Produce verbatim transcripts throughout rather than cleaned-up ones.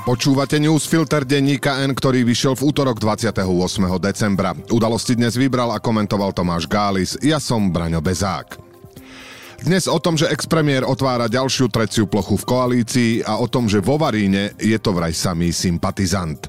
Počúvate newsfilter denníka N, ktorý vyšiel v útorok dvadsiateho ôsmeho decembra. Udalosti dnes vybral a komentoval Tomáš Gális. Ja som Braňo Bezák. Dnes o tom, že expremiér otvára ďalšiu treciu plochu v koalícii a o tom, že vo Varíne je to vraj samý sympatizant.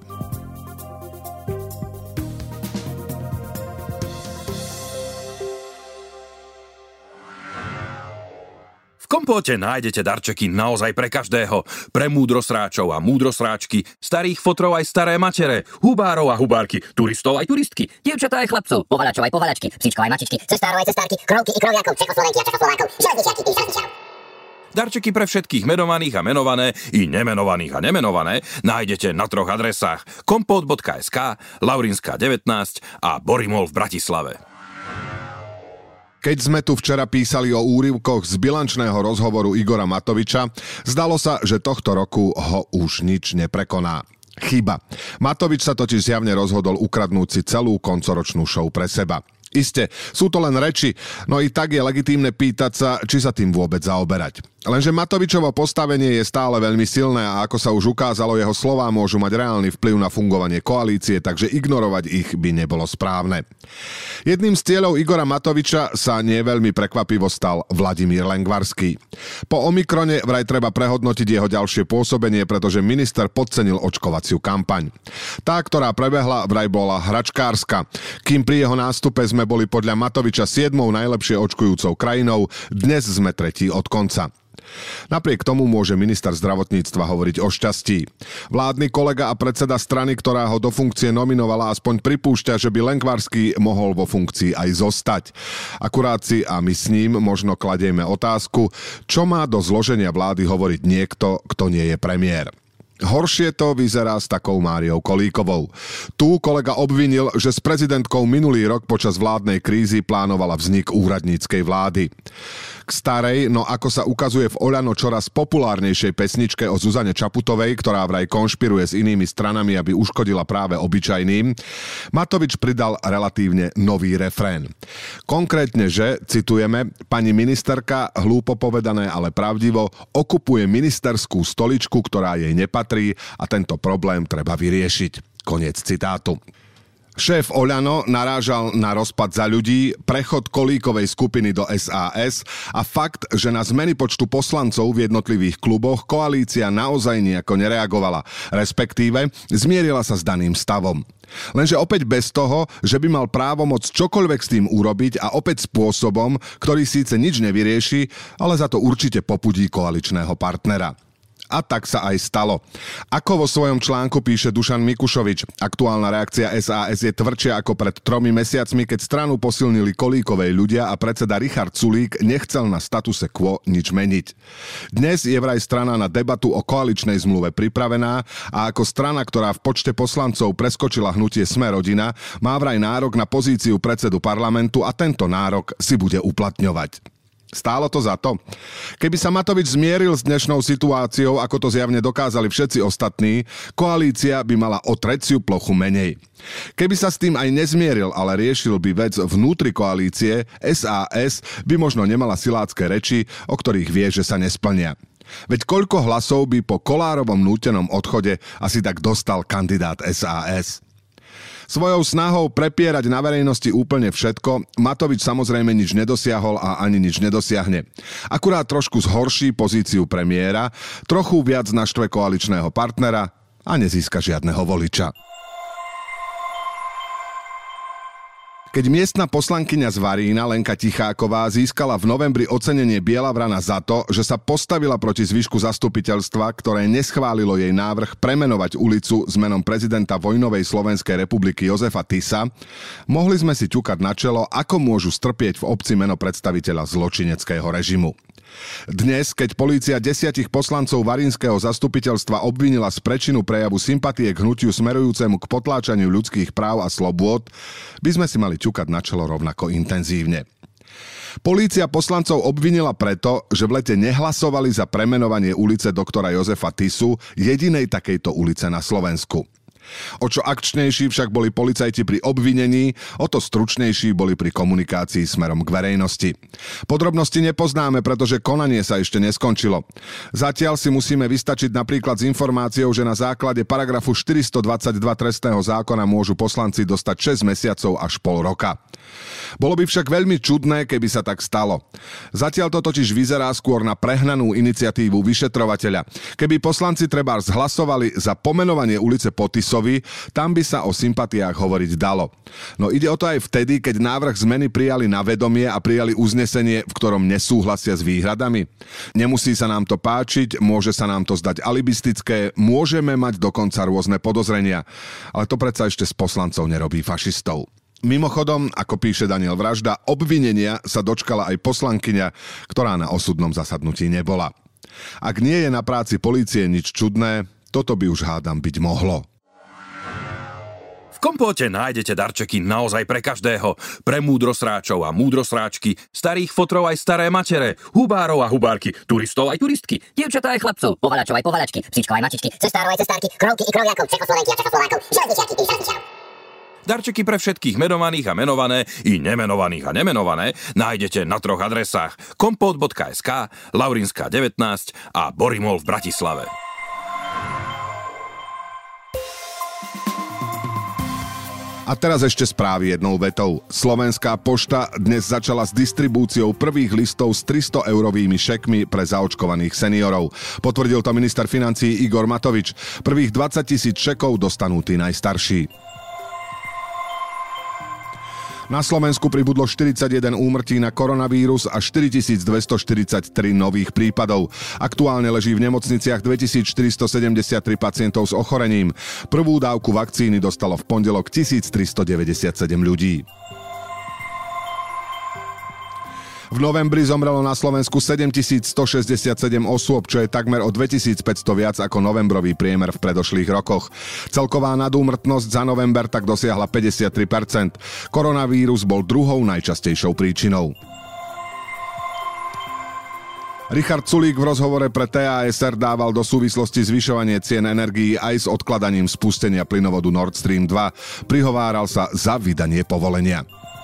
V kompóte nájdete darčeky naozaj pre každého. Pre múdrosráčov a múdrosráčky, starých fotrov aj staré matere, hubárov a hubárky, turistov aj turistky, dievčatá aj chlapcov, povalačov aj povalačky, psíčkov aj mačičky, cestárov aj cestárky, krovky i kroviakov, Čechoslovenky a Čechoslovákov, železničiarky i železničiarov. Darčeky pre všetkých menovaných a menované i nemenovaných a nemenované nájdete na troch adresách: kompot bodka es ká, Laurinská devätnásť a Borimol v Bratislave. Keď sme tu včera písali o úryvkoch z bilančného rozhovoru Igora Matoviča, zdalo sa, že tohto roku ho už nič neprekoná. Chyba. Matovič sa totiž zjavne rozhodol ukradnúť si celú koncoročnú show pre seba. Isté, sú to len reči, no i tak je legitímne pýtať sa, či sa tým vôbec zaoberať. Lenže Matovičovo postavenie je stále veľmi silné a ako sa už ukázalo, jeho slová môžu mať reálny vplyv na fungovanie koalície, takže ignorovať ich by nebolo správne. Jedným z cieľov Igora Matoviča sa nie veľmi prekvapivo stal Vladimír Lengvarský. Po Omikrone vraj treba prehodnotiť jeho ďalšie pôsobenie, pretože minister podcenil očkovaciu kampaň. Tá, ktorá prebehla, vraj bola hračkárska, kým pri jeho nástupe sme boli podľa Matoviča siedmou najlepšie očkujúcou krajinou, dnes sme tretí od konca. Napriek tomu môže minister zdravotníctva hovoriť o šťastí. Vládny kolega a predseda strany, ktorá ho do funkcie nominovala, aspoň pripúšťa, že by Lengvarský mohol vo funkcii aj zostať. Akurát si a my s ním možno kladieme otázku, čo má do zloženia vlády hovoriť niekto, kto nie je premiér. Horšie to vyzerá s takou Máriou Kolíkovou. Tu kolega obvinil, že s prezidentkou minulý rok počas vládnej krízy plánovala vznik úradníckej vlády. K starej, no ako sa ukazuje v Oľano čoraz populárnejšej pesničke o Zuzane Čaputovej, ktorá vraj konšpiruje s inými stranami, aby uškodila práve obyčajným, Matovič pridal relatívne nový refrén. Konkrétne, že, citujeme, pani ministerka, hlúpo povedané, ale pravdivo, okupuje ministerskú stoličku, ktorá jej nepatrí a tento problém treba vyriešiť. Koniec citátu. Šéf Oľano narážal na rozpad Za ľudí, prechod Kolíkovej skupiny do es a es a fakt, že na zmeny počtu poslancov v jednotlivých kluboch koalícia naozaj nejako nereagovala, respektíve zmierila sa s daným stavom. Lenže opäť bez toho, že by mal právomoc čokoľvek s tým urobiť a opäť spôsobom, ktorý síce nič nevyrieši, ale za to určite popudí koaličného partnera. A tak sa aj stalo. Ako vo svojom článku píše Dušan Mikušovič, aktuálna reakcia es a es je tvrdšia ako pred tromi mesiacmi, keď stranu posilnili Kolíkovej ľudia a predseda Richard Sulík nechcel na statuse quo nič meniť. Dnes je vraj strana na debatu o koaličnej zmluve pripravená a ako strana, ktorá v počte poslancov preskočila hnutie Sme rodina, má vraj nárok na pozíciu predsedu parlamentu a tento nárok si bude uplatňovať. Stálo to za to? Keby sa Matovič zmieril s dnešnou situáciou, ako to zjavne dokázali všetci ostatní, koalícia by mala o treciu plochu menej. Keby sa s tým aj nezmieril, ale riešil by vec vnútri koalície, es a es by možno nemala silácké reči, o ktorých vie, že sa nesplnia. Veď koľko hlasov by po Kollárovom nútenom odchode asi tak dostal kandidát es a es? Svojou snahou prepierať na verejnosti úplne všetko, Matovič samozrejme nič nedosiahol a ani nič nedosiahne. Akurát trošku zhorší pozíciu premiéra, trochu viac naštve koaličného partnera a nezíska žiadneho voliča. Keď miestna poslankyňa z Varína Lenka Ticháková získala v novembri ocenenie Biela vrana za to, že sa postavila proti zvyšku zastupiteľstva, ktoré neschválilo jej návrh premenovať ulicu s menom prezidenta vojnovej Slovenskej republiky Jozefa Tisa, mohli sme si ťukať na čelo, ako môžu strpieť v obci meno predstaviteľa zločineckého režimu. Dnes, keď polícia desiatich poslancov varínskeho zastupiteľstva obvinila z prečinu prejavu sympatie k hnutiu smerujúcemu k potláčaniu ľudských práv a slobôd, by sme si mali ťukať na čelo rovnako intenzívne. Polícia poslancov obvinila preto, že v lete nehlasovali za premenovanie ulice doktora Jozefa Tisu, jedinej takejto ulice na Slovensku. O čo akčnejší však boli policajti pri obvinení, o to stručnejší boli pri komunikácii smerom k verejnosti. Podrobnosti nepoznáme, pretože konanie sa ešte neskončilo. Zatiaľ si musíme vystačiť napríklad s informáciou, že na základe paragrafu štyristodvadsaťdva trestného zákona môžu poslanci dostať šesť mesiacov až pol roka. Bolo by však veľmi čudné, keby sa tak stalo. Zatiaľ to totiž vyzerá skôr na prehnanú iniciatívu vyšetrovateľa. Keby poslanci trebárs hlasovali za pomenovanie ulice po Tisovi, tam by sa o sympatiách hovoriť dalo. No ide o to aj vtedy, keď návrh zmeny prijali na vedomie a prijali uznesenie, v ktorom nesúhlasia s výhradami. Nemusí sa nám to páčiť, môže sa nám to zdať alibistické, môžeme mať dokonca rôzne podozrenia. Ale to predsa ešte z poslancov nerobí fašistov. Mimochodom, ako píše Daniel Vražda, obvinenia sa dočkala aj poslankyňa, ktorá na osudnom zasadnutí nebola. Ak nie je na práci polície nič čudné, toto by už hádam byť mohlo. V Kompóte nájdete darčeky naozaj pre každého. Pre múdrosráčov a múdrosráčky, starých fotrov aj staré matere, hubárov a hubárky, turistov aj turistky, dievčatá aj chlapcov, povalačov aj povalačky, psíčkov aj mačičky, cestárov aj cestárky, krovky i kroviakov, Čechoslovenky a Čechoslovákov, železničiaky i železničiarov. Darčeky pre všetkých menovaných a menované i nemenovaných a nemenované nájdete na troch adresách kompot bodka es ká, Laurinská devätnásť a Borimol v Bratislave. A teraz ešte správy jednou vetou. Slovenská pošta dnes začala s distribúciou prvých listov s tristoeurovými šekmi pre zaočkovaných seniorov. Potvrdil to minister financií Igor Matovič. Prvých dvadsaťtisíc šekov dostanú tí najstarší. Na Slovensku pribudlo štyridsaťjeden úmrtí na koronavírus a štyritisícdvestoštyridsaťtri nových prípadov. Aktuálne leží v nemocniciach dvetisícštyristosedemdesiattri pacientov s ochorením. Prvú dávku vakcíny dostalo v pondelok tisíctristodeväťdesiatsedem ľudí. V novembri zomrelo na Slovensku sedemtisícstošesťdesiatsedem osôb, čo je takmer o dvetisícpäťsto viac ako novembrový priemer v predošlých rokoch. Celková nadúmrtnosť za november tak dosiahla päťdesiattri percent. Koronavírus bol druhou najčastejšou príčinou. Richard Sulík v rozhovore pre té á es er dával do súvislosti zvyšovanie cien energií aj s odkladaním spustenia plynovodu Nord Stream dva. Prihováral sa za vydanie povolenia.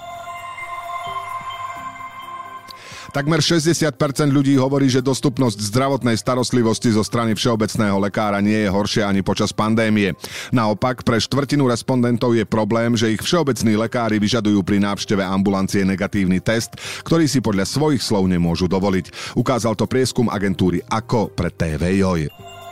Takmer šesťdesiat percent ľudí hovorí, že dostupnosť zdravotnej starostlivosti zo strany všeobecného lekára nie je horšia ani počas pandémie. Naopak, pre štvrtinu respondentov je problém, že ich všeobecní lekári vyžadujú pri návšteve ambulancie negatívny test, ktorý si podľa svojich slov nemôžu dovoliť. Ukázal to prieskum agentúry Ako pre té vé Joj.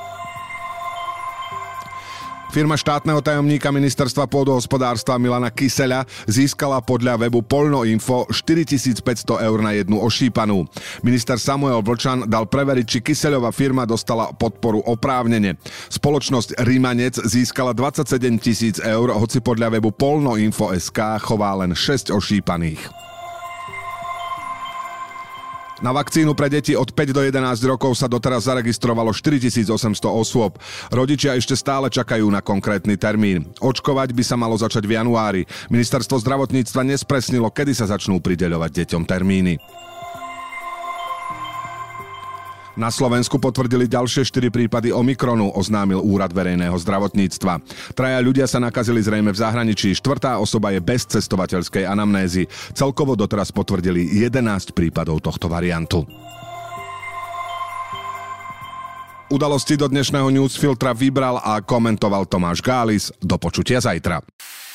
Firma štátneho tajomníka ministerstva pôdohospodárstva Milana Kyseľa získala podľa webu Polnoinfo štyritisícpäťsto eur na jednu ošípanú. Minister Samuel Vlčan dal preveriť, či Kyseľova firma dostala podporu oprávnene. Spoločnosť Rimanec získala dvadsaťsedem tisíc eur, hoci podľa webu Polnoinfo bodka es ká chová len šesť ošípaných. Na vakcínu pre deti od päť do jedenásť rokov sa doteraz zaregistrovalo štyritisícosemsto osôb. Rodičia ešte stále čakajú na konkrétny termín. Očkovať by sa malo začať v januári. Ministerstvo zdravotníctva nespresnilo, kedy sa začnú prideľovať deťom termíny. Na Slovensku potvrdili ďalšie štyri prípady Omikronu, oznámil Úrad verejného zdravotníctva. Traja ľudia sa nakazili zrejme v zahraničí, štvrtá osoba je bez cestovateľskej anamnézy. Celkovo doteraz potvrdili jedenásť prípadov tohto variantu. Udalosti do dnešného newsfiltra vybral a komentoval Tomáš Gális. Do počutia zajtra.